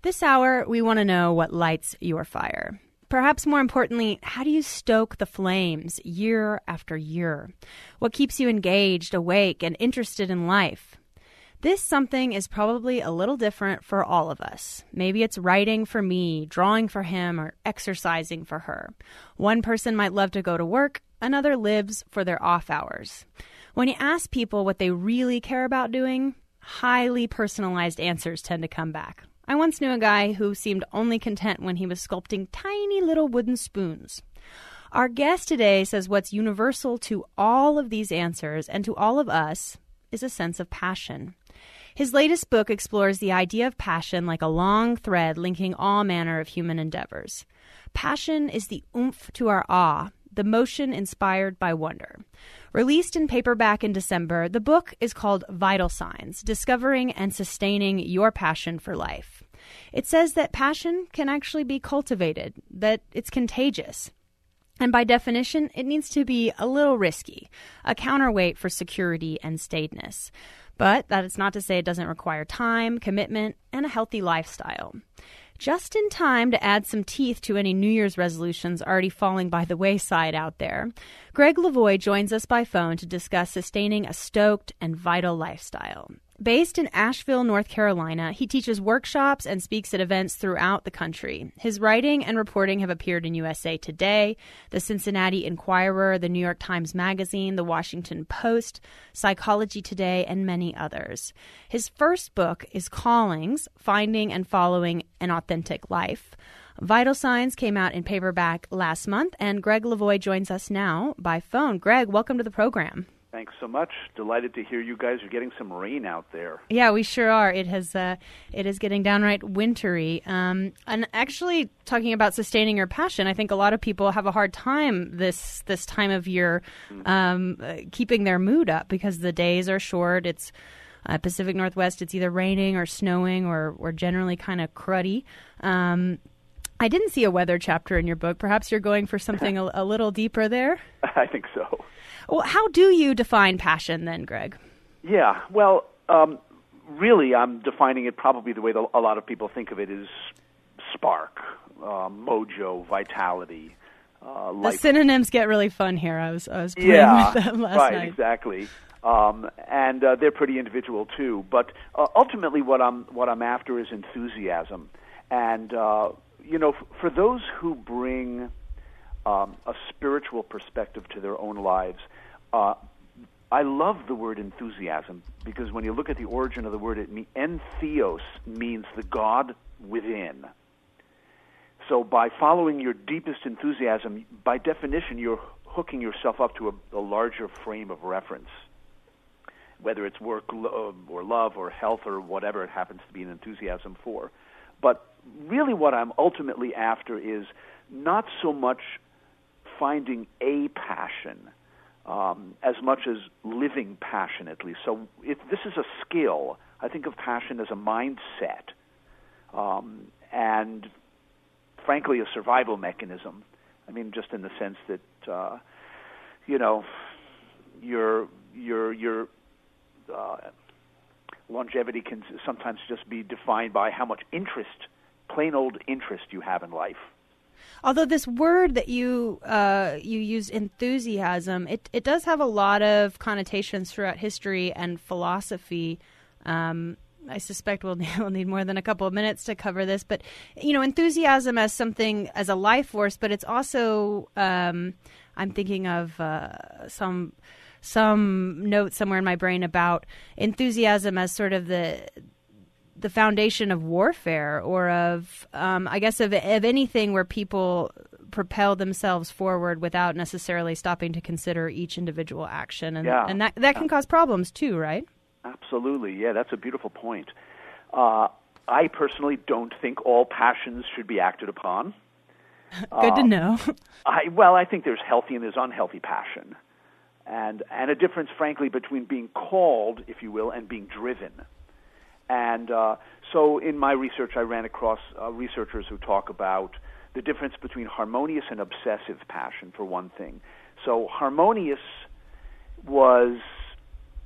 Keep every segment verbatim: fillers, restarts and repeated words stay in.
This hour, we want to know what lights your fire. Perhaps more importantly, how do you stoke the flames year after year? What keeps you engaged, awake, and interested in life? This something is probably a little different for all of us. Maybe it's writing for me, drawing for him, or exercising for her. One person might love to go to work, another lives for their off hours. When you ask people what they really care about doing, highly personalized answers tend to come back. I once knew a guy who seemed only content when he was sculpting tiny little wooden spoons. Our guest today says what's universal to all of these answers and to all of us is a sense of passion. His latest book explores the idea of passion like a long thread linking all manner of human endeavors. Passion is the oomph to our awe, the motion inspired by wonder. Released in paperback in December, the book is called Vital Signs, Discovering and Sustaining Your Passion for Life. It says that passion can actually be cultivated, that it's contagious. And by definition, it needs to be a little risky, a counterweight for security and staidness. But that is not to say it doesn't require time, commitment, and a healthy lifestyle. Just in time to add some teeth to any New Year's resolutions already falling by the wayside out there, Greg Lavoie joins us by phone to discuss sustaining a stoked and vital lifestyle. Based in Asheville, North Carolina, he teaches workshops and speaks at events throughout the country. His writing and reporting have appeared in U S A Today, the Cincinnati Enquirer, the New York Times Magazine, the Washington Post, Psychology Today, and many others. His first book is Callings, Finding and Following an Authentic Life. Vital Signs came out in paperback last month, and Greg Lavoie joins us now by phone. Greg, welcome to the program. Thanks so much. Delighted to hear you guys are getting some rain out there. Yeah, we sure are. It has, uh, it is getting downright wintry. Um, and actually, talking about sustaining your passion, I think a lot of people have a hard time this this time of year um, uh, keeping their mood up because the days are short. It's uh, Pacific Northwest. It's either raining or snowing or or generally kind of cruddy. Um, I didn't see a weather chapter in your book. Perhaps you're going for something a, a little deeper there? I think so. Well, how do you define passion then, Greg? Yeah, well, um, really I'm defining it probably the way the, a lot of people think of it is spark, uh, mojo, vitality. Uh, the life. Synonyms get really fun here. I was I was playing yeah, with them last right, night. exactly. Um, and uh, they're pretty individual too. But uh, ultimately what I'm, what I'm after is enthusiasm. And, uh, you know, f- for those who bring um, a spiritual perspective to their own lives, Uh, I love the word enthusiasm because when you look at the origin of the word, it mean, entheos means the God within. So by following your deepest enthusiasm, by definition, you're hooking yourself up to a, a larger frame of reference, whether it's work lo- or love or health or whatever it happens to be an enthusiasm for. But really what I'm ultimately after is not so much finding a passion, Um, as much as living passionately. So if this is a skill, I think of passion as a mindset um, and, frankly, a survival mechanism. I mean, just in the sense that, uh, you know, your your your uh, longevity can sometimes just be defined by how much interest, plain old interest you have in life. Although this word that you uh, you use, enthusiasm, it, it does have a lot of connotations throughout history and philosophy. Um, I suspect we'll need, we'll need more than a couple of minutes to cover this. But, you know, enthusiasm as something, as a life force, but it's also, um, I'm thinking of uh, some some note somewhere in my brain about enthusiasm as sort of the the foundation of warfare or of, um, I guess, of, of anything where people propel themselves forward without necessarily stopping to consider each individual action. And, yeah. and that, that can cause problems too, right? Absolutely. Yeah, that's a beautiful point. Uh, I personally don't think all passions should be acted upon. Good um, to know. I, well, I think there's healthy and there's unhealthy passion. And, and a difference, frankly, between being called, if you will, and being driven. And uh, so in my research, I ran across uh, researchers who talk about the difference between harmonious and obsessive passion, for one thing. So harmonious was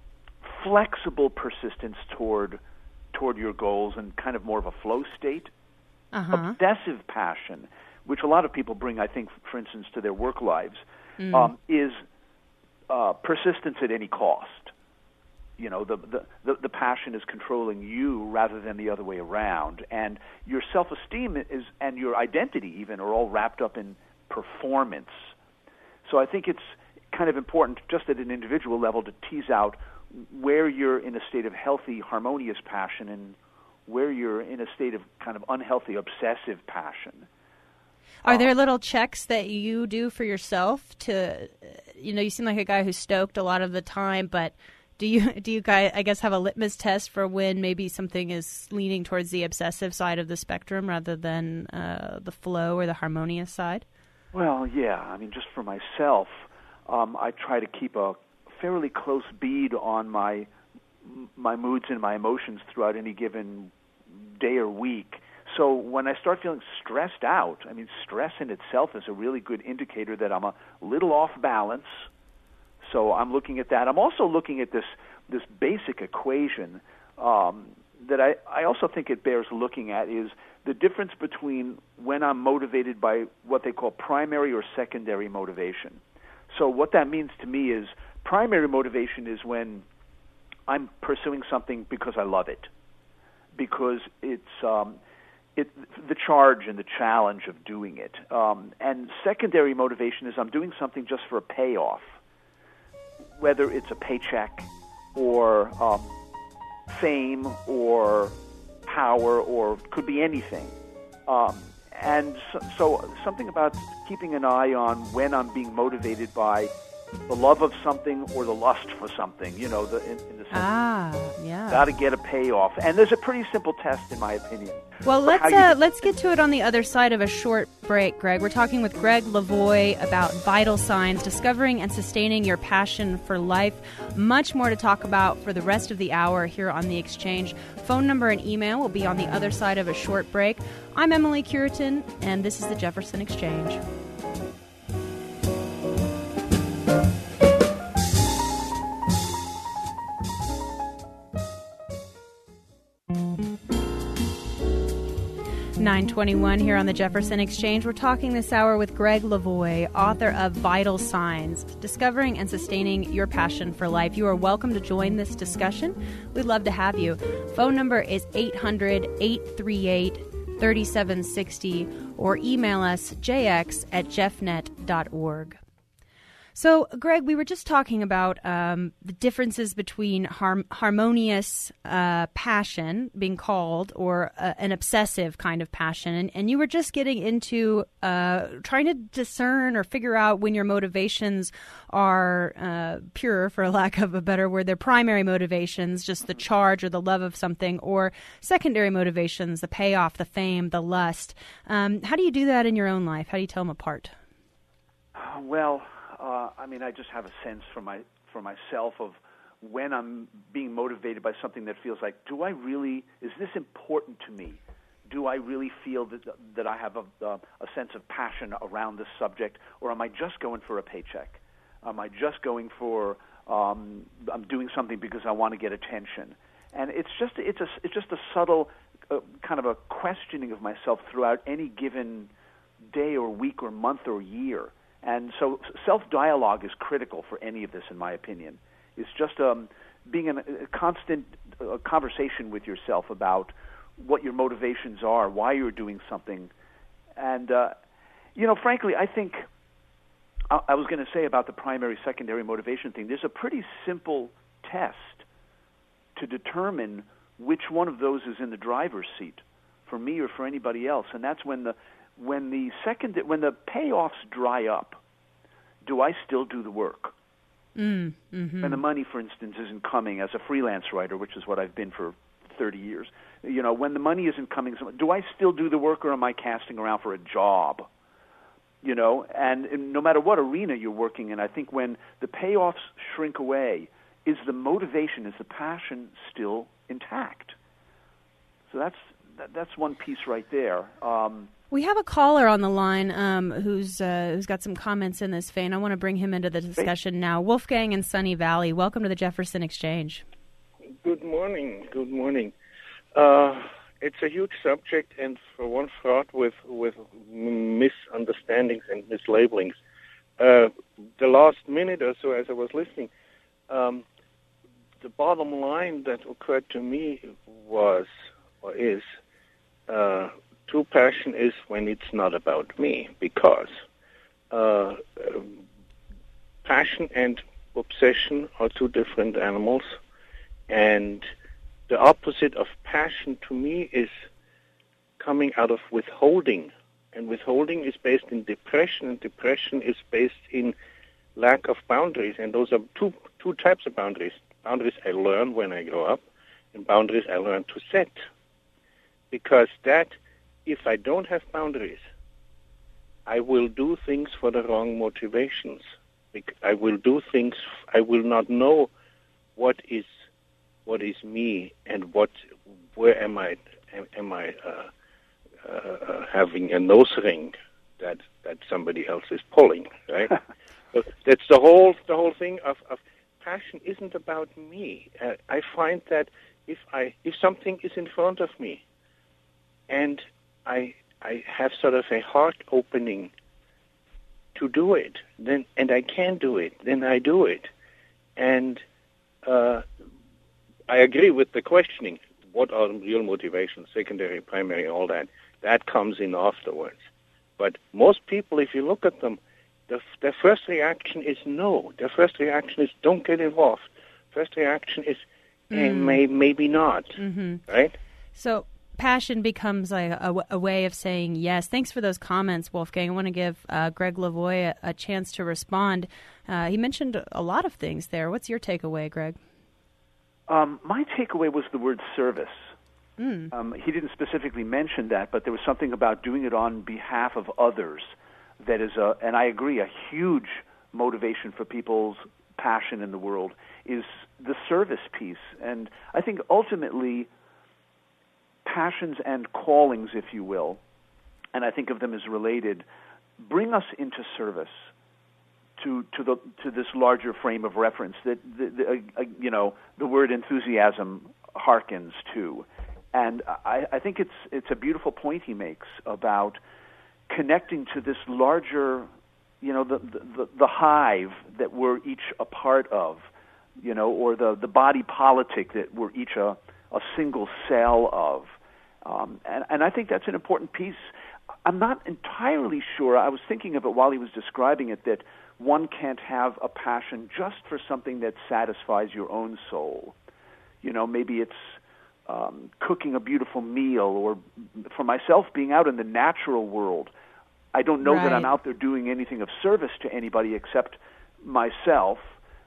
flexible persistence toward toward your goals and kind of more of a flow state. Uh-huh. Obsessive passion, which a lot of people bring, I think, for instance, to their work lives, mm. um, is uh, persistence at any cost. You know, the, the, the, the passion is controlling you rather than the other way around. And your self-esteem is, and your identity even are all wrapped up in performance. So I think it's kind of important just at an individual level to tease out where you're in a state of healthy, harmonious passion and where you're in a state of kind of unhealthy, obsessive passion. Are there little checks that you do for yourself to, you know, you seem like a guy who's stoked a lot of the time, but do you, do you guys, I guess, have a litmus test for when maybe something is leaning towards the obsessive side of the spectrum rather than uh, the flow or the harmonious side? Well, yeah. I mean, just for myself, um, I try to keep a fairly close bead on my my moods and my emotions throughout any given day or week. So when I start feeling stressed out, I mean, stress in itself is a really good indicator that I'm a little off balance. So I'm looking at that. I'm also looking at this this basic equation um, that I, I also think it bears looking at is the difference between when I'm motivated by what they call primary or secondary motivation. So what that means to me is primary motivation is when I'm pursuing something because I love it, because it's um, it, the charge and the challenge of doing it. Um, and secondary motivation is I'm doing something just for a payoff, whether it's a paycheck or um, fame or power or could be anything. Um, and so, so something about keeping an eye on when I'm being motivated by the love of something or the lust for something, you know, the, in, in the sense ah, yeah. got to get a payoff. And there's a pretty simple test, in my opinion. Well, let's uh, let's get to it on the other side of a short break, Greg. We're talking with Greg Lavoie about vital signs, discovering and sustaining your passion for life. Much more to talk about for the rest of the hour here on The Exchange. Phone number and email will be on the other side of a short break. I'm Emily Curitin, and this is the Jefferson Exchange. nine twenty-one here on the Jefferson Exchange. We're talking this hour with Greg Lavoie, author of Vital Signs, Discovering and Sustaining Your Passion for Life. You are welcome to join this discussion. We'd love to have you. Phone number is eight hundred, eight three eight, three seven six zero or email us j x at jeffnet dot org. So, Greg, we were just talking about um, the differences between har- harmonious uh, passion, being called, or uh, an obsessive kind of passion. And, and you were just getting into uh, trying to discern or figure out when your motivations are uh, pure, for lack of a better word. They're primary motivations, just the charge or the love of something, or secondary motivations, the payoff, the fame, the lust. Um, how do you do that in your own life? How do you tell them apart? Uh, well... Uh, I mean, I just have a sense for my for myself of when I'm being motivated by something that feels like, do I really, is this important to me? Do I really feel that that I have a, uh, a sense of passion around this subject, or am I just going for a paycheck? Am I just going for, um, I'm doing something because I want to get attention? And it's just it's a it's just a subtle uh, kind of a questioning of myself throughout any given day or week or month or year. And so self-dialogue is critical for any of this, in my opinion. It's just um, being in a constant uh, conversation with yourself about what your motivations are, why you're doing something. And, uh, you know, frankly, I think I, I was going to say about the primary, secondary motivation thing, there's a pretty simple test to determine which one of those is in the driver's seat for me or for anybody else, and that's when the When the second, when the payoffs dry up, do I still do the work? Mm, mm-hmm. When the money, for instance, isn't coming as a freelance writer, which is what I've been for thirty years, you know, when the money isn't coming, do I still do the work, or am I casting around for a job? You know, and, and no matter what arena you're working in, I think when the payoffs shrink away, is the motivation, is the passion still intact? So that's that, that's one piece right there. Um, We have a caller on the line um, who's uh, who's got some comments in this vein. I want to bring him into the discussion now. Wolfgang in Sunny Valley, welcome to the Jefferson Exchange. Good morning. Good morning. Uh, it's a huge subject, and for one fraught with with misunderstandings and mislabelings. Uh, the last minute or so, as I was listening, um, the bottom line that occurred to me was or is uh, true passion is when it's not about me, because uh, passion and obsession are two different animals, and the opposite of passion to me is coming out of withholding. And withholding is based in depression, and depression is based in lack of boundaries. And those are two two types of boundaries. Boundaries I learn when I grow up, and boundaries I learn to set. Because that, if I don't have boundaries, I will do things for the wrong motivations. I will do things, I will not know what is what is me and what, where am I, am, am I uh, uh, having a nose ring that that somebody else is pulling, right? So that's the whole the whole thing of, of passion isn't about me. Uh, I find that if I if something is in front of me, and I I have sort of a heart opening to do it, then and I can do it, then I do it, and uh, I agree with the questioning. What are real motivations, secondary, primary, all that? That comes in afterwards. But most people, if you look at them, the, their first reaction is no. Their first reaction is don't get involved. First reaction is eh, mm. may, maybe not, mm-hmm. right? So passion becomes like a, a, a way of saying yes. Thanks for those comments, Wolfgang. I want to give uh, Greg Lavoie a, a chance to respond. Uh, he mentioned a lot of things there. What's your takeaway, Greg? Um, my takeaway was the word service. Mm. Um, he didn't specifically mention that, but there was something about doing it on behalf of others that is, a, and I agree, a huge motivation for people's passion in the world is the service piece. And I think ultimately passions and callings, if you will, and I think of them as related, bring us into service to to the to this larger frame of reference that the, the, uh, you know the word enthusiasm harkens to. And I, I think it's it's a beautiful point he makes about connecting to this larger, you know, the the, the hive that we're each a part of, you know, or the, the body politic that we're each a, a single cell of. Um, and, and I think that's an important piece. I'm not entirely sure. I was thinking of it while he was describing it, that one can't have a passion just for something that satisfies your own soul. You know, maybe it's um, cooking a beautiful meal, or for myself, being out in the natural world. I don't know right. that I'm out there doing anything of service to anybody except myself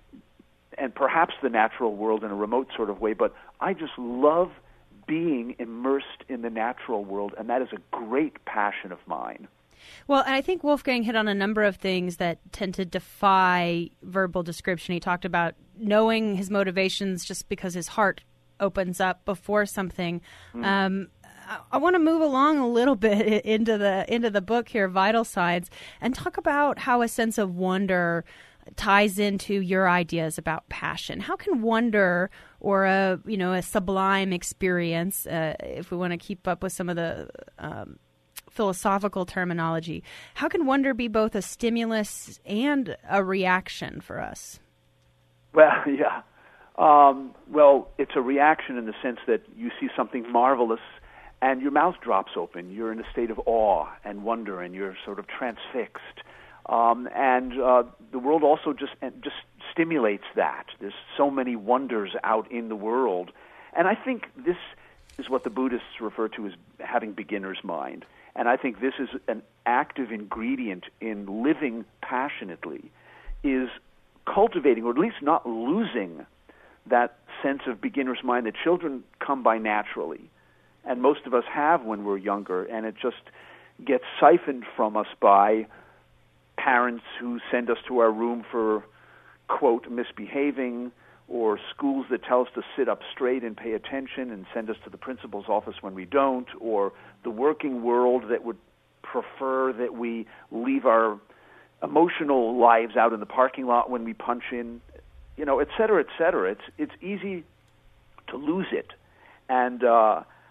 and perhaps the natural world in a remote sort of way, but I just love being immersed in the natural world, and that is a great passion of mine. Well, I think Wolfgang hit on a number of things that tend to defy verbal description. He talked about knowing his motivations just because his heart opens up before something. Mm. Um, I, I want to move along a little bit into the into the book here, Vital Signs, and talk about how a sense of wonder ties into your ideas about passion. How can wonder, or a you know a sublime experience, uh, if we want to keep up with some of the um, philosophical terminology, how can wonder be both a stimulus and a reaction for us? Well, yeah. Um, well, it's a reaction in the sense that you see something marvelous and your mouth drops open. You're in a state of awe and wonder, and you're sort of transfixed. Um, and uh, the world also just just stimulates that. There's so many wonders out in the world. And I think this is what the Buddhists refer to as having beginner's mind. And I think this is an active ingredient in living passionately, is cultivating, or at least not losing, that sense of beginner's mind that children come by naturally. And most of us have when we're younger, and it just gets siphoned from us by parents who send us to our room for, quote, misbehaving, or schools that tell us to sit up straight and pay attention and send us to the principal's office when we don't, or the working world that would prefer that we leave our emotional lives out in the parking lot when we punch in, you know, et cetera, et cetera. It's, it's easy to lose it. And uh,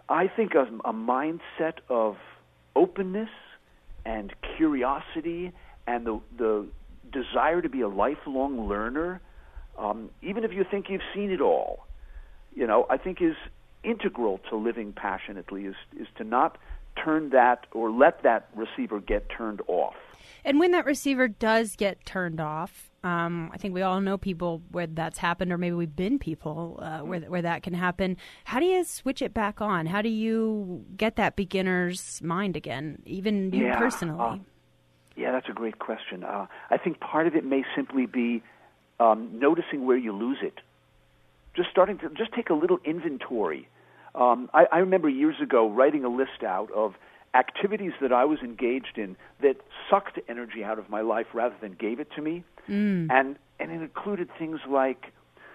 I think a, a mindset of openness and curiosity and the the desire to be a lifelong learner, um, even if you think you've seen it all, you know, I think is integral to living passionately, is is to not turn that or let that receiver get turned off. And when that receiver does get turned off, um, I think we all know people where that's happened, or maybe we've been people uh, where where that can happen. How do you switch it back on? How do you get that beginner's mind again, even you yeah, personally? Uh, yeah, that's a great question. Uh, I think part of it may simply be um, noticing where you lose it. Just starting to just take a little inventory. Um, I, I remember years ago writing a list out of activities that I was engaged in that sucked energy out of my life rather than gave it to me. Mm. And and it included things like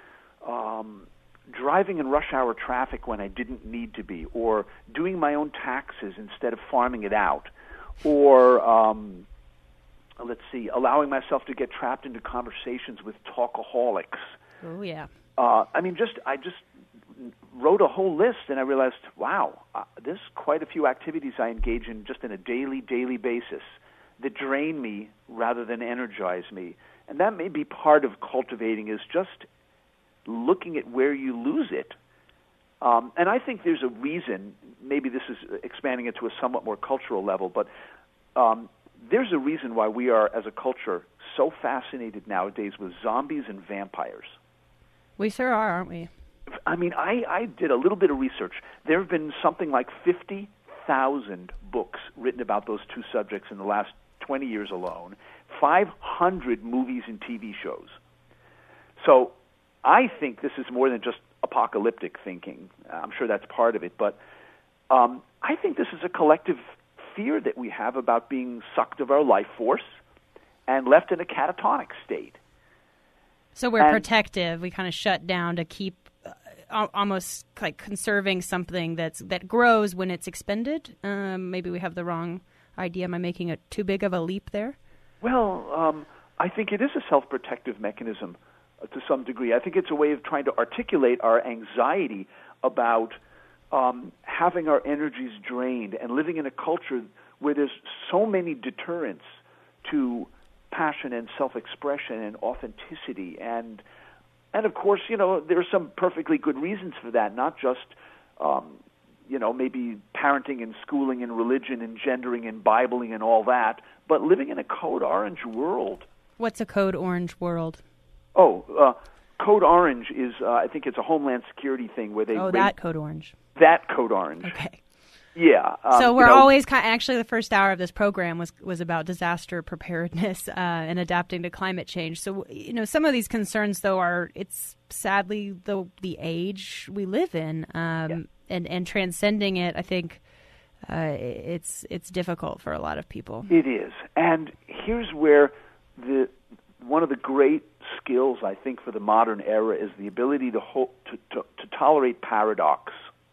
um, driving in rush hour traffic when I didn't need to be, or doing my own taxes instead of farming it out, or um, let's see, allowing myself to get trapped into conversations with talkaholics. Oh, yeah. Uh, I mean, just I just wrote a whole list, and I realized, wow, uh, there's quite a few activities I engage in just on a daily, daily basis that drain me rather than energize me. And that may be part of cultivating, is just looking at where you lose it. Um, and I think there's a reason, maybe this is expanding it to a somewhat more cultural level, but um, there's a reason why we are, as a culture, so fascinated nowadays with zombies and vampires. We sure are, aren't we? I mean, I, I did a little bit of research. There have been something like fifty thousand books written about those two subjects in the last twenty years alone, five hundred movies and T V shows. So I think this is more than just apocalyptic thinking. I'm sure that's part of it. But um, I think this is a collective fear that we have about being sucked of our life force and left in a catatonic state. So we're and, protective. We kind of shut down to keep uh, almost like conserving something that's that grows when it's expended. Um, maybe we have the wrong idea. Am I making a too big of a leap there? Well, um, I think it is a self-protective mechanism uh, to some degree. I think it's a way of trying to articulate our anxiety about um, having our energies drained and living in a culture where there's so many deterrents to passion and self-expression and authenticity, and and of course, you know, there are some perfectly good reasons for that, not just um, you know, maybe parenting and schooling and religion and gendering and Bibling and all that, but living in a Code Orange world. What's a Code Orange world? Oh, uh, Code Orange is, uh, I think it's a Homeland Security thing where they... Oh, that Code Orange. That Code Orange. Okay. Yeah. Um, so we're you know, always kind of, actually the first hour of this program was was about disaster preparedness uh, and adapting to climate change. So, you know, some of these concerns, though, are it's sadly the the age we live in, um, yeah. and and transcending it. I think uh, it's it's difficult for a lot of people. It is, and here's where the one of the great skills I think for the modern era is the ability to ho- to, to to tolerate paradox,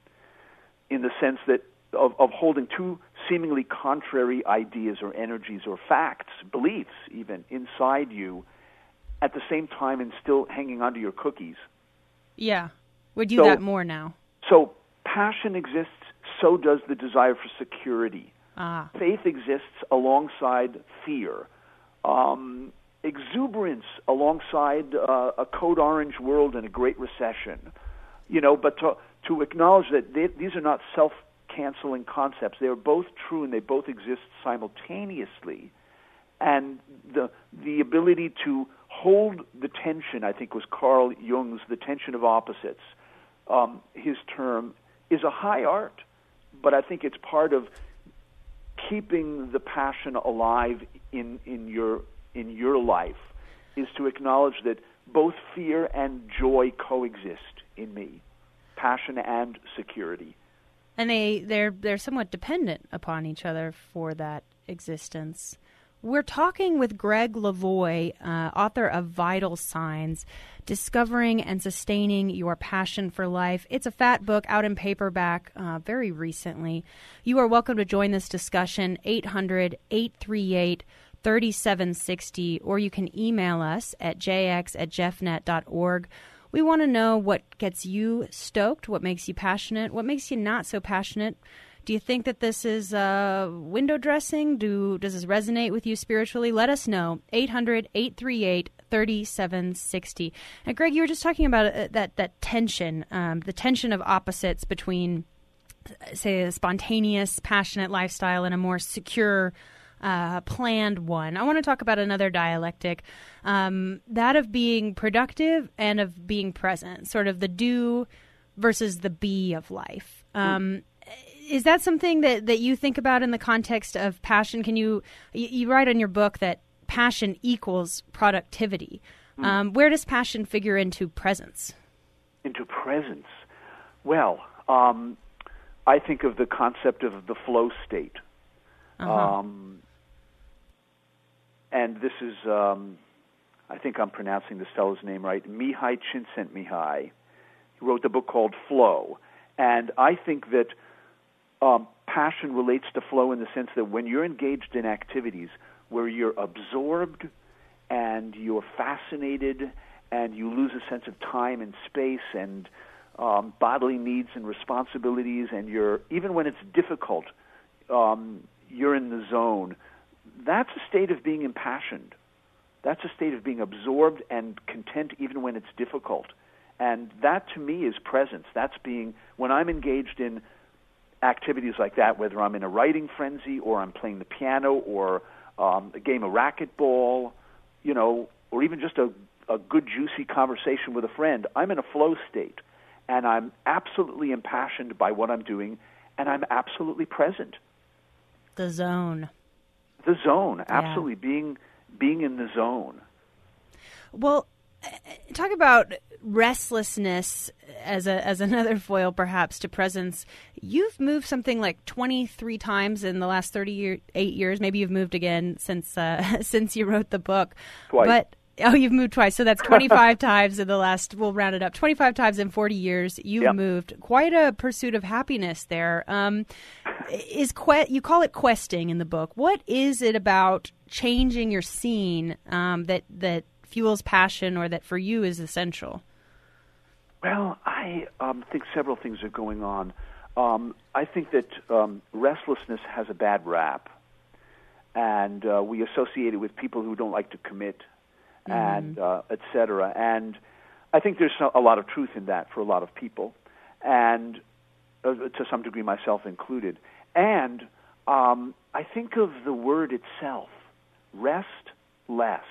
in the sense that. Of, of holding two seemingly contrary ideas or energies or facts, beliefs even, inside you at the same time and still hanging onto your cookies. Yeah. We do so, that more now. So passion exists, so does the desire for security. Ah. Faith exists alongside fear. Um, exuberance alongside uh, a Code Orange world and a Great Recession. You know, but to, to acknowledge that they, these are not self canceling concepts. They are both true and they both exist simultaneously. And the the ability to hold the tension, I think was Carl Jung's The Tension of Opposites, um, his term, is a high art. But I think it's part of keeping the passion alive in, in your in your life, is to acknowledge that both fear and joy coexist in me, passion and security. And they, they're they're somewhat dependent upon each other for that existence. We're talking with Greg Lavoie, uh, author of Vital Signs, Discovering and Sustaining Your Passion for Life. It's a fat book out in paperback uh, very recently. You are welcome to join this discussion, eight hundred, eight three eight, three seven six zero, or you can email us at j x at jeff net dot org. We want to know what gets you stoked, what makes you passionate, what makes you not so passionate. Do you think that this is uh, window dressing? Do Does this resonate with you spiritually? Let us know. eight hundred, eight three eight, three seven six zero. And Greg, you were just talking about uh, that, that tension, um, the tension of opposites between, say, a spontaneous, passionate lifestyle and a more secure, uh, planned one. I want to talk about another dialectic, um, that of being productive and of being present, sort of the do versus the be of life. Um, mm. Is that something that, that you think about in the context of passion? Can you, you, you write in your book that passion equals productivity. Mm. Um, where does passion figure into presence? Into presence? Well, um, I think of the concept of the flow state. Uh-huh. Um, and this is, um, I think I'm pronouncing this fellow's name right, Mihai Csikszentmihalyi. He wrote the book called Flow. And I think that Um, passion relates to flow in the sense that when you're engaged in activities where you're absorbed and you're fascinated and you lose a sense of time and space and um, bodily needs and responsibilities, and you're, even when it's difficult, um, you're in the zone, that's a state of being impassioned. That's a state of being absorbed and content even when it's difficult. And that, to me, is presence. That's being, when I'm engaged in activities like that, whether I'm in a writing frenzy or I'm playing the piano or um, a game of racquetball, you know, or even just a, a good, juicy conversation with a friend, I'm in a flow state, and I'm absolutely impassioned by what I'm doing, and I'm absolutely present. The zone. The zone, absolutely, yeah. being being in the zone. Well, talk about restlessness as a as another foil, perhaps, to presence. You've moved something like twenty-three times in the last thirty-eight years. Maybe you've moved again since uh, since you wrote the book. Twice. But oh, you've moved twice. So that's twenty-five times in the last. We'll round it up. twenty-five times in forty years. You've yep. moved. Quite a pursuit of happiness there. Um, is que- you call it questing in the book? What is it about changing your scene um, that that fuels passion, or that for you is essential? Well, I um, think several things are going on. Um, I think that um, restlessness has a bad rap, and uh, we associate it with people who don't like to commit, mm-hmm. and uh, et cetera. And I think there's a lot of truth in that for a lot of people, and uh, to some degree myself included. And um, I think of the word itself, rest less.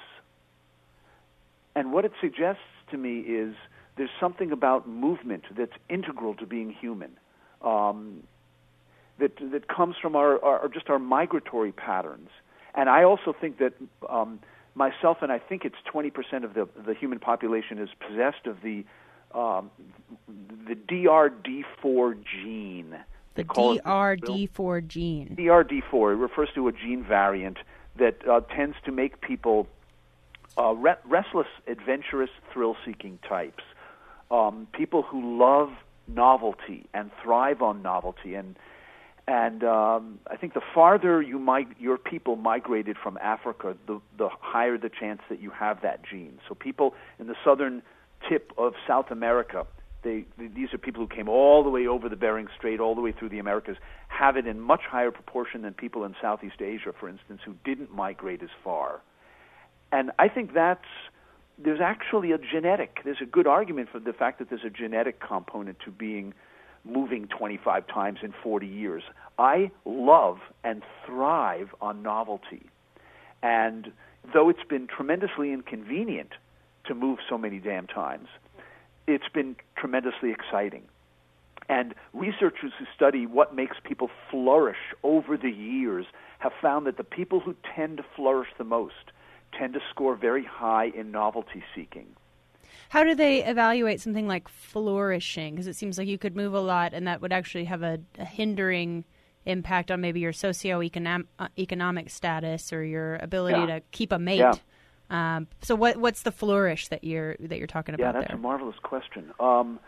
And what it suggests to me is there's something about movement that's integral to being human, um, that that comes from our, our just our migratory patterns. And I also think that um, myself, and I think it's twenty percent of the the human population is possessed of the um, the D R D four gene. The D R D four gene. D R D four. It refers to a gene variant that uh, tends to make people Uh, re- restless, adventurous, thrill-seeking types, um, people who love novelty and thrive on novelty, and and um, I think the farther you mig- your people migrated from Africa, the the higher the chance that you have that gene. So people in the southern tip of South America, they, they these are people who came all the way over the Bering Strait, all the way through the Americas, have it in much higher proportion than people in Southeast Asia, for instance, who didn't migrate as far. And I think that's, there's actually a genetic, there's a good argument for the fact that there's a genetic component to being, moving twenty-five times in forty years. I love and thrive on novelty. And though it's been tremendously inconvenient to move so many damn times, it's been tremendously exciting. And researchers who study what makes people flourish over the years have found that the people who tend to flourish the most tend to score very high in novelty seeking. How do they evaluate something like flourishing? Because it seems like you could move a lot and that would actually have a, a hindering impact on maybe your socioeconomic uh, economic status or your ability yeah. to keep a mate. Yeah. Um, so what what's the flourish that you're that you're talking about there? Yeah, that's there? a marvelous question. Um,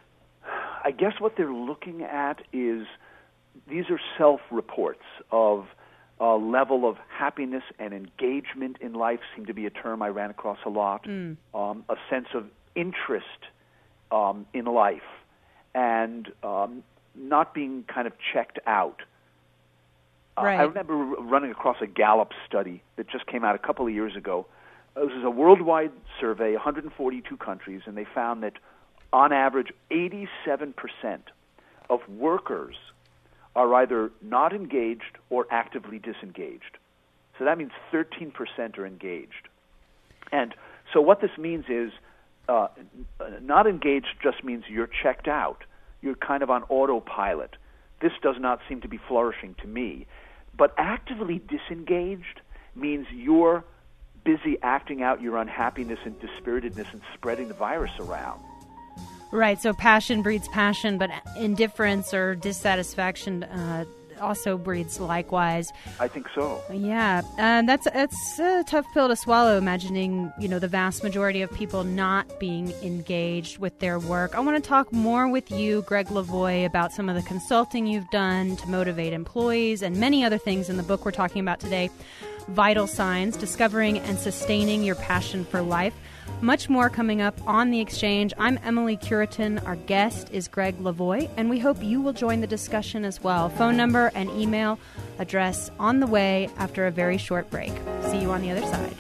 I guess what they're looking at is, these are self-reports of a level of happiness and engagement in life, seemed to be a term I ran across a lot, mm. um, a sense of interest um, in life and um, not being kind of checked out. Uh, right. I remember running across a Gallup study that just came out a couple of years ago. This is a worldwide survey, one hundred forty-two countries, and they found that on average, eighty-seven percent of workers are either not engaged or actively disengaged. So that means thirteen percent are engaged. And so what this means is uh, not engaged just means you're checked out. You're kind of on autopilot. This does not seem to be flourishing to me. But actively disengaged means you're busy acting out your unhappiness and dispiritedness and spreading the virus around. Right, so passion breeds passion, but indifference or dissatisfaction uh, also breeds likewise. I think so. Yeah, uh, that's that's a tough pill to swallow, imagining, you know, the vast majority of people not being engaged with their work. I want to talk more with you, Greg Lavoie, about some of the consulting you've done to motivate employees and many other things in the book we're talking about today, Vital Signs, Discovering and Sustaining Your Passion for Life. Much more coming up on The Exchange. I'm Emily Curitin. Our guest is Greg Lavoie, and we hope you will join the discussion as well. Phone number and email address on the way after a very short break. See you on the other side.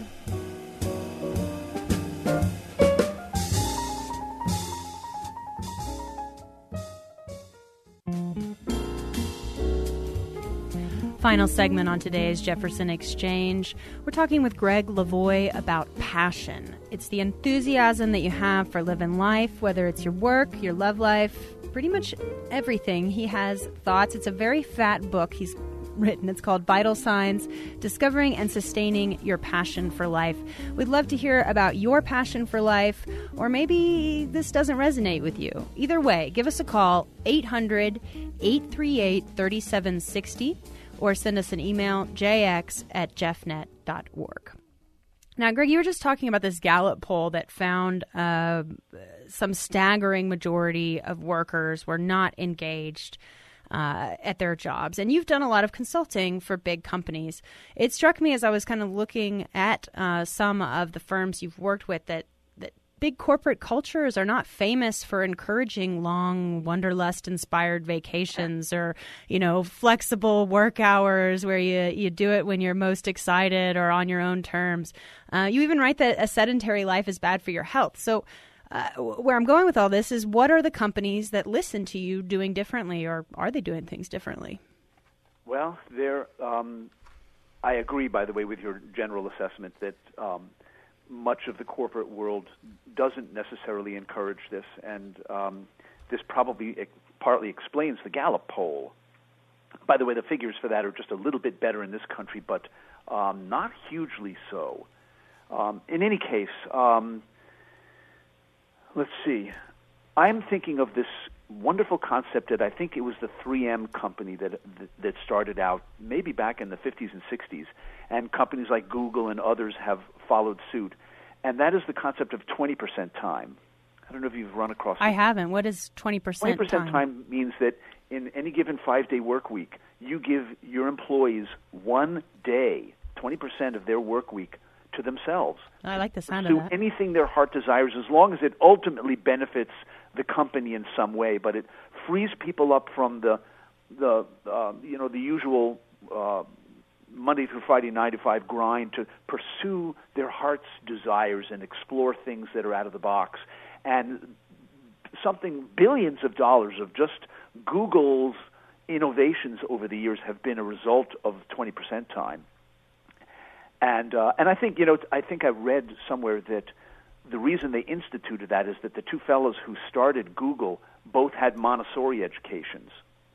Final segment on today's Jefferson Exchange. We're talking with Greg Lavoie about passion. It's the enthusiasm that you have for living life, whether it's your work, your love life, pretty much everything. He has thoughts. It's a very fat book he's written. It's called Vital Signs, Discovering and Sustaining Your Passion for Life. We'd love to hear about your passion for life, or maybe this doesn't resonate with you. Either way, give us a call, eight hundred, eight three eight, three seven six zero. Or send us an email, j x at jeffnet dot org. Now, Greg, you were just talking about this Gallup poll that found uh, some staggering majority of workers were not engaged uh, at their jobs. And you've done a lot of consulting for big companies. It struck me as I was kind of looking at uh, some of the firms you've worked with that big corporate cultures are not famous for encouraging long wanderlust-inspired vacations or, you know, flexible work hours where you, you do it when you're most excited or on your own terms. Uh, you even write that a sedentary life is bad for your health. So uh, where I'm going with all this is, what are the companies that listen to you doing differently, or are they doing things differently? Well, there. Um, I agree, by the way, with your general assessment that um, much of the corporate world doesn't necessarily encourage this, and um, this probably ex- partly explains the Gallup poll. By the way, the figures for that are just a little bit better in this country, but um, not hugely so. Um, in any case, um, let's see. I'm thinking of this wonderful concept that I think it was the three M company that that started out maybe back in the fifties and sixties, and companies like Google and others have followed suit, and that is the concept of twenty percent time. I don't know if you've run across it. I haven't. What is twenty percent time? twenty percent time means that in any given five-day work week, you give your employees one day, twenty percent of their work week, to themselves. I like the sound Pursue of that. anything their heart desires, as long as it ultimately benefits the company in some way, but it frees people up from the the uh, you know the usual uh, Monday through Friday nine to five grind to pursue their heart's desires and explore things that are out of the box. And something billions of dollars of just Google's innovations over the years have been a result of twenty percent time. And uh, and I think you know I think I read somewhere that the reason they instituted that is that the two fellows who started Google both had Montessori educations.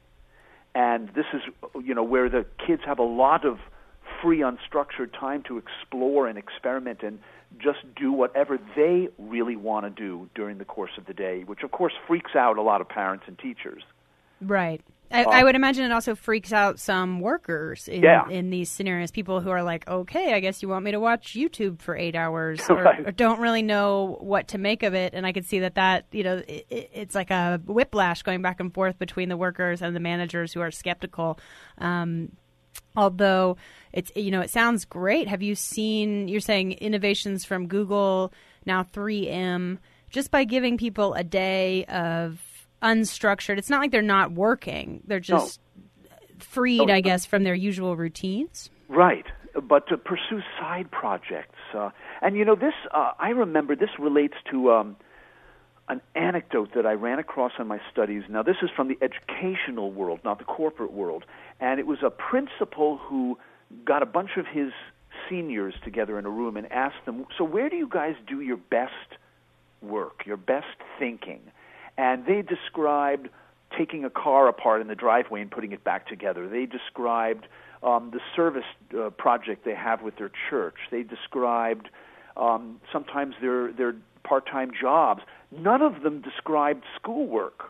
And this is, you know, where the kids have a lot of free, unstructured time to explore and experiment and just do whatever they really want to do during the course of the day, which, of course, freaks out a lot of parents and teachers. Right. I, Um, I would imagine it also freaks out some workers in, Yeah. in these scenarios, people who are like, okay, I guess you want me to watch YouTube for eight hours or, Right. or don't really know what to make of it. And I could see that that, you know, it, it's like a whiplash going back and forth between the workers and the managers who are skeptical. Um, although it's, you know, it sounds great. Have you seen, you're saying innovations from Google, now three M, just by giving people a day of unstructured, it's not like they're not working. They're just no. freed, no. I guess, from their usual routines. Right. But to pursue side projects. Uh, and, you know, this, uh, I remember this relates to um, an anecdote that I ran across in my studies. Now, this is from the educational world, not the corporate world. And it was a principal who got a bunch of his seniors together in a room and asked them, so where do you guys do your best work, your best thinking? And they described taking a car apart in the driveway and putting it back together. They described um, the service uh, project they have with their church. They described um, sometimes their their part-time jobs. None of them described schoolwork.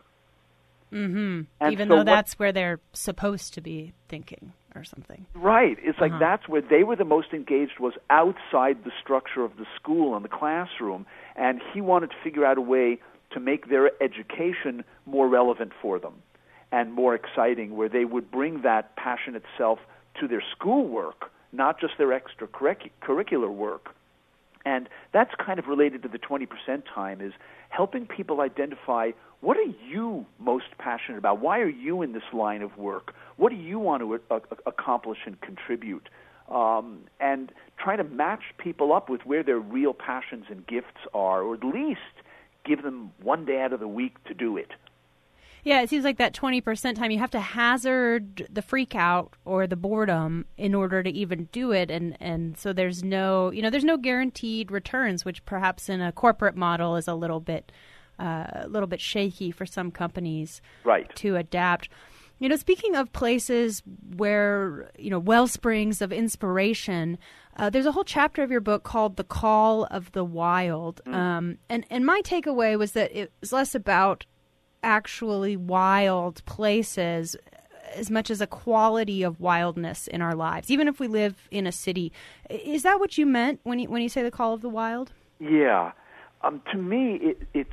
Mm-hmm. Even so though that's what, where they're supposed to be thinking or something. Right. It's like uh-huh. that's where they were the most engaged, was outside the structure of the school and the classroom. And he wanted to figure out a way to make their education more relevant for them and more exciting, where they would bring that passion itself to their schoolwork, not just their extracurricular work. And that's kind of related to the twenty percent time, is helping people identify, what are you most passionate about? Why are you in this line of work? What do you want to uh, accomplish and contribute? Um, and trying to match people up with where their real passions and gifts are, or at least give them one day out of the week to do it. Yeah, it seems like that twenty percent time, you have to hazard the freak out or the boredom in order to even do it. And, and so there's no, you know, there's no guaranteed returns, which perhaps in a corporate model is a little bit, uh, a little bit shaky for some companies right. to adapt. You know, speaking of places where, you know, well springs of inspiration, uh, there's a whole chapter of your book called The Call of the Wild. Mm. Um, and, and my takeaway was that it was less about actually wild places as much as a quality of wildness in our lives, even if we live in a city. Is that what you meant when you, when you say the call of the wild? Yeah. Um, to me, it, it's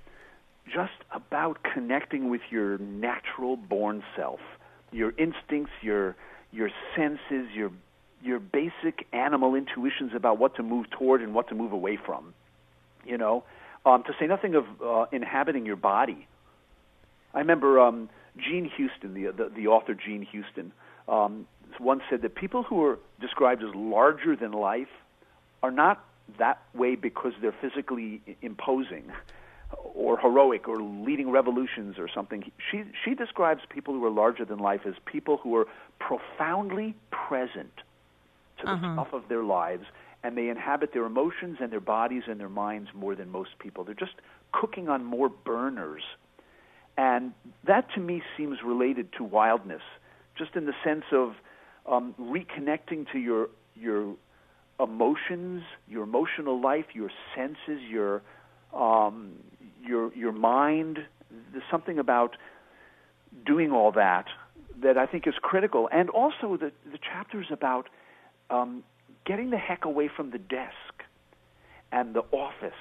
just about connecting with your natural born self, your instincts, your your senses, your your basic animal intuitions about what to move toward and what to move away from. You know, um, to say nothing of uh, inhabiting your body. I remember um, Gene Houston, the, the the author Gene Houston, um, once said that people who are described as larger than life are not that way because they're physically imposing or heroic or leading revolutions or something. She she describes people who are larger than life as people who are profoundly present to the uh-huh. stuff of their lives, and they inhabit their emotions and their bodies and their minds more than most people. They're just cooking on more burners. And that, to me, seems related to wildness, just in the sense of um, reconnecting to your your emotions, your emotional life, your senses, your um, your your mind. There's something about doing all that that I think is critical. And also the, the chapters about um, getting the heck away from the desk and the office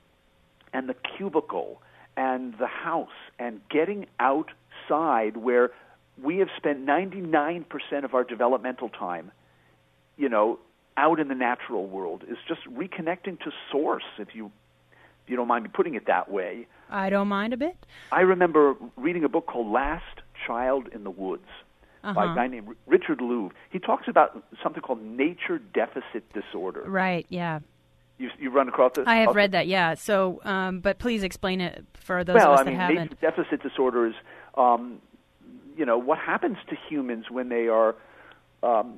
and the cubicle and the house, and getting outside where we have spent ninety-nine percent of our developmental time, you know, out in the natural world, is just reconnecting to source, if you if you don't mind me putting it that way. I don't mind a bit. I remember reading a book called Last Child in the Woods uh-huh. by a guy named Richard Louv. He talks about something called nature deficit disorder. Right, yeah. You, you've run across this? I have read that, yeah. So, um, but please explain it for those well, of us I that mean, haven't. Nature deficit disorder is, um, you know, what happens to humans when they are um,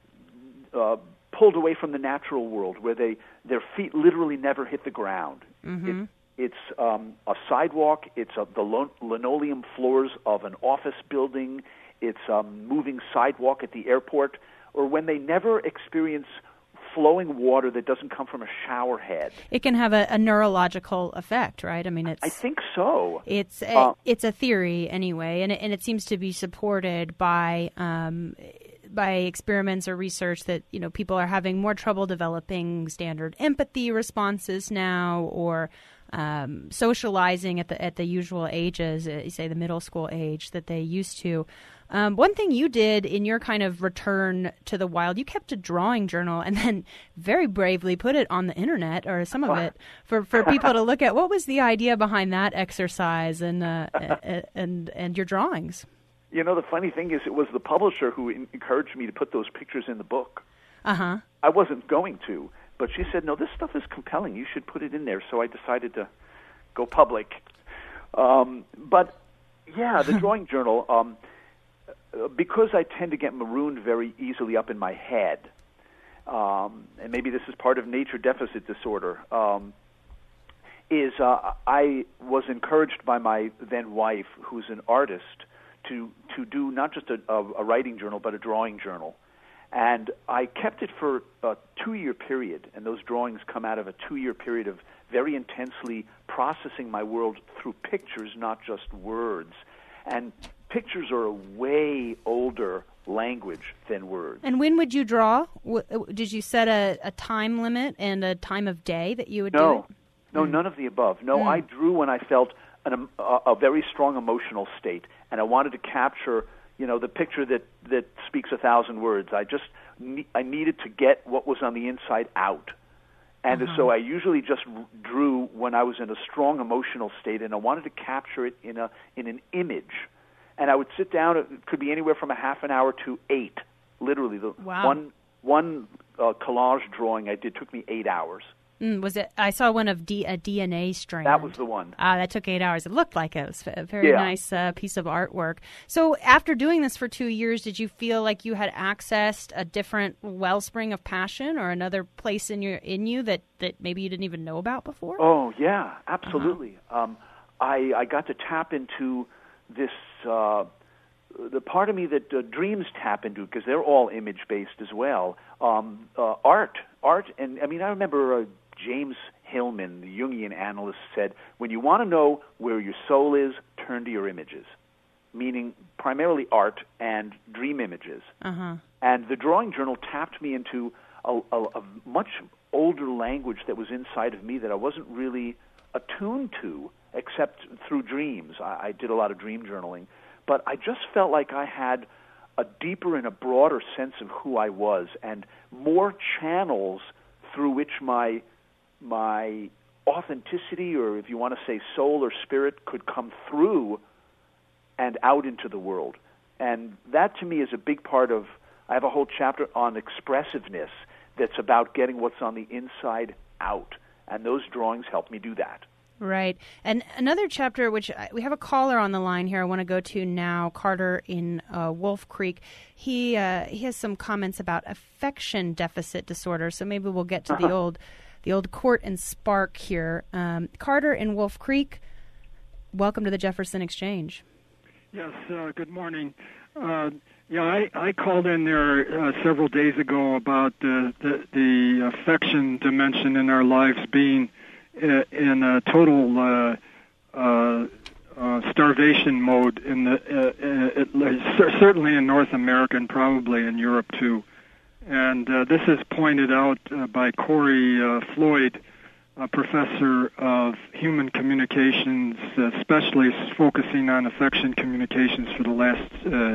uh, pulled away from the natural world, where they their feet literally never hit the ground. Mm-hmm. It, it's um, a sidewalk. It's a, the lo- linoleum floors of an office building. It's a moving sidewalk at the airport, or when they never experience flowing water that doesn't come from a shower head. It can have a, a neurological effect, right? I mean, it's. I think so. It's a, uh, it's a theory anyway, and it, and it seems to be supported by um, by experiments or research that, you know, people are having more trouble developing standard empathy responses now, or um, socializing at the at the usual ages, uh, say the middle school age, that they used to. Um, one thing you did in your kind of return to the wild, you kept a drawing journal and then very bravely put it on the internet, or some of it, for, for people to look at. What was the idea behind that exercise and uh, and and your drawings? You know, the funny thing is, it was the publisher who encouraged me to put those pictures in the book. Uh-huh. I wasn't going to, but she said, no, this stuff is compelling. You should put it in there. So I decided to go public. Um, but, yeah, the drawing journal, um, because I tend to get marooned very easily up in my head, um, and maybe this is part of nature deficit disorder, um, is uh, I was encouraged by my then wife, who's an artist, to to do not just a, a, a writing journal, but a drawing journal. And I kept it for a two-year period, and those drawings come out of a two-year period of very intensely processing my world through pictures, not just words. And pictures are a way older language than words. And when would you draw? Did you set a, a time limit and a time of day that you would no. do it? No, mm. none of the above. No, mm. I drew when I felt an, a, a very strong emotional state, and I wanted to capture, you know, the picture that, that speaks a thousand words. I just ne- I needed to get what was on the inside out. And uh-huh. so I usually just drew when I was in a strong emotional state, and I wanted to capture it in a in an image. And I would sit down. It could be anywhere from a half an hour to eight. Literally, the wow. one one uh, collage drawing I did took me eight hours. Mm, was it? I saw one of D, a D N A strand. That was the one. Ah, that took eight hours. It looked like it was a very yeah. nice uh, piece of artwork. So after doing this for two years, did you feel like you had accessed a different wellspring of passion, or another place in your in you that, that maybe you didn't even know about before? Oh yeah, absolutely. Uh-huh. Um, I I got to tap into this uh, the part of me that uh, dreams tap into, because they're all image based as well. Um, uh, art, art, and I mean I remember. Uh, James Hillman, the Jungian analyst, said, when you want to know where your soul is, turn to your images, meaning primarily art and dream images. Uh-huh. And the drawing journal tapped me into a, a, a much older language that was inside of me that I wasn't really attuned to except through dreams. I, I did a lot of dream journaling. But I just felt like I had a deeper and a broader sense of who I was, and more channels through which my my authenticity, or if you want to say soul or spirit, could come through and out into the world. And that to me is a big part of, I have a whole chapter on expressiveness that's about getting what's on the inside out. And those drawings help me do that. Right. And another chapter, which I, we have a caller on the line here I want to go to now, Carter in uh, Wolf Creek. He uh, he has some comments about affection deficit disorder, so maybe we'll get to the old the old Court and Spark here. Um, Carter in Wolf Creek, welcome to the Jefferson Exchange. Yes, uh, good morning. Uh, yeah, I, I called in there uh, several days ago about the, the, the affection dimension in our lives being in a total uh, uh, uh, starvation mode, in the uh, it, it, certainly in North America and probably in Europe too. And uh, this is pointed out uh, by Corey uh, Floyd, a professor of human communications, especially focusing on affection communications for the last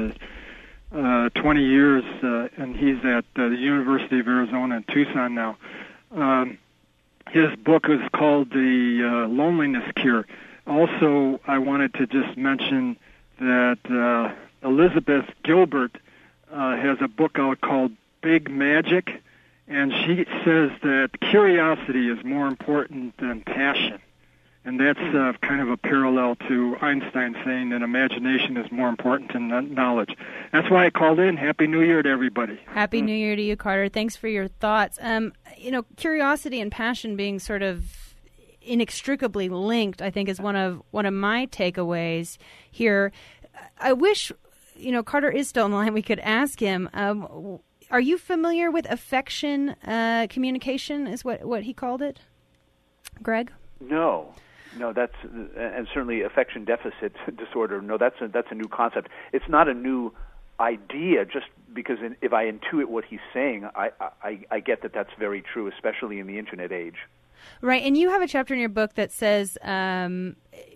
uh, uh, twenty years, uh, and he's at uh, the University of Arizona in Tucson now. Um, His book is called The uh, Loneliness Cure. Also, I wanted to just mention that uh, Elizabeth Gilbert uh, has a book out called Big Magic, and she says that curiosity is more important than passion. And that's uh, kind of a parallel to Einstein saying that imagination is more important than knowledge. That's why I called in. Happy New Year to everybody. Happy New Year to you, Carter. Thanks for your thoughts. Um, you know, curiosity and passion being sort of inextricably linked, I think, is one of one of my takeaways here. I wish, you know, Carter is still on the line. We could ask him. Um, are you familiar with affection uh, communication? Is what what he called it, Greg? No. No, that's and certainly affection deficit disorder. No, that's a, that's a new concept. It's not a new idea. Just because if I intuit what he's saying, I, I I get that that's very true, especially in the internet age. Right, and you have a chapter in your book that says um,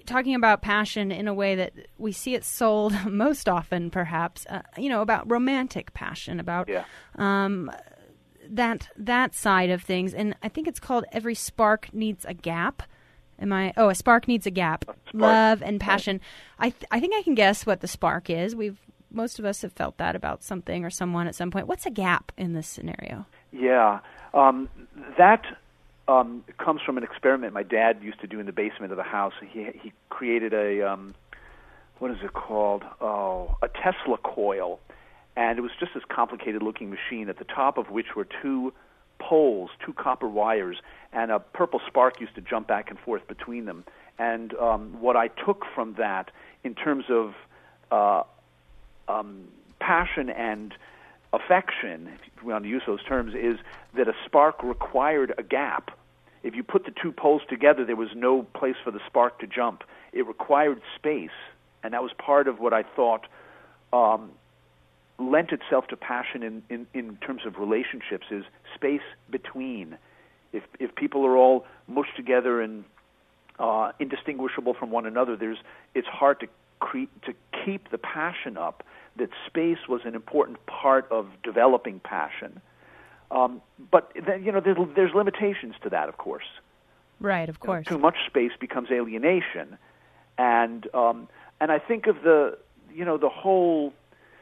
talking about passion in a way that we see it sold most often, perhaps, uh, you know, about romantic passion, about Yeah. um, that that side of things. And I think it's called Every Spark Needs a Gap. Am I? Oh, a spark needs a gap. Spark. Love and passion. I th- I think I can guess what the spark is. We've most of us have felt that about something or someone at some point. What's a gap in this scenario? Yeah, um, that um, comes from an experiment my dad used to do in the basement of the house. He he created a um, what is it called? Oh, a Tesla coil, and it was just this complicated-looking machine at the top of which were two poles, two copper wires, and a purple spark used to jump back and forth between them. And um, what I took from that in terms of uh, um, passion and affection, if we want to use those terms, is that a spark required a gap. If you put the two poles together, there was no place for the spark to jump. It required space, and that was part of what I thought um, lent itself to passion in, in, in terms of relationships, is space between. If if people are all mushed together and uh, indistinguishable from one another, there's it's hard to cre- to keep the passion up. That space was an important part of developing passion. Um, but then, you know, there's, there's limitations to that, of course. Right, of course. You know, too much space becomes alienation, and um, and I think of the you know the whole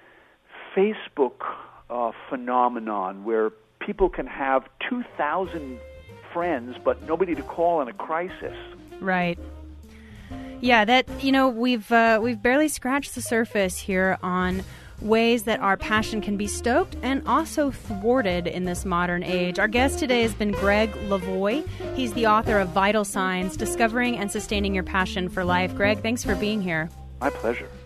Facebook uh, phenomenon where people can have two thousand friends but nobody to call in a crisis. Right. Yeah, that, you know, we've uh, we've barely scratched the surface here on ways that our passion can be stoked and also thwarted in this modern age. Our guest today has been Greg Lavoie. He's the author of Vital Signs, Discovering and Sustaining Your Passion for Life. Greg, thanks for being here. My pleasure.